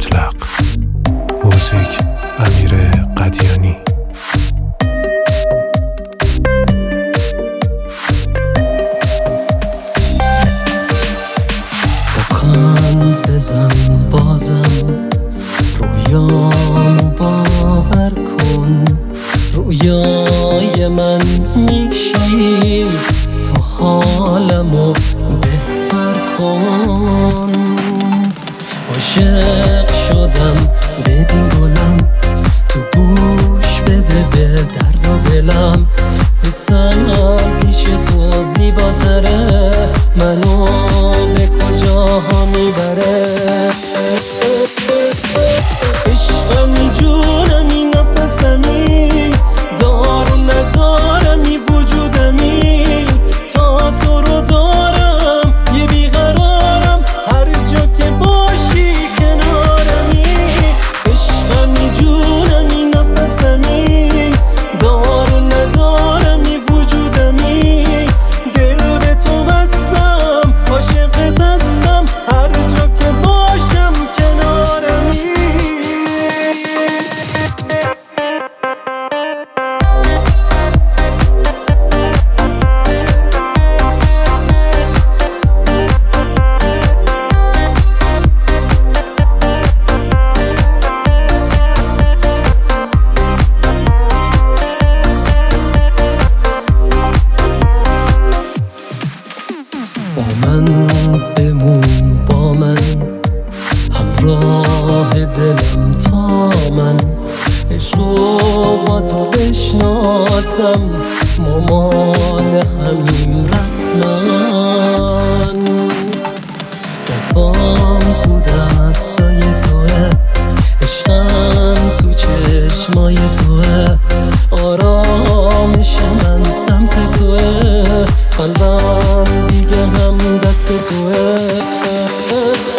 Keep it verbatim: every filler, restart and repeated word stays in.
مطلق. موزیک امیر قدیانی. لبخند بزن بازم، رویامو باور کن، رویای من میشی، تو حالمو بهتر کن. عاشق شدم ببین گلم، تو گوش بده به درد و دلم، حسم پیش تو زیباتره، منو به کجاها میبره. عشقمی جونمی نفسمی، دار ندارمی وجودمی، تا تو رو دارم یه بیقرارم، هر جا که باشی کنارمی. عشقمی جونمی نفسمی، دار ندارمی وجودمی، دل به تو بستم، عاشقت هستم، هر جا که باشم کنارمی. با من بمون، با من همراه دلم تا من عشقو با تو بشناسم، مامان همین رسمن. دستام تو دستای توه، عشقم تو چشمای توه، آرامش من سمت توه، قلبم دیگه هم دست توه.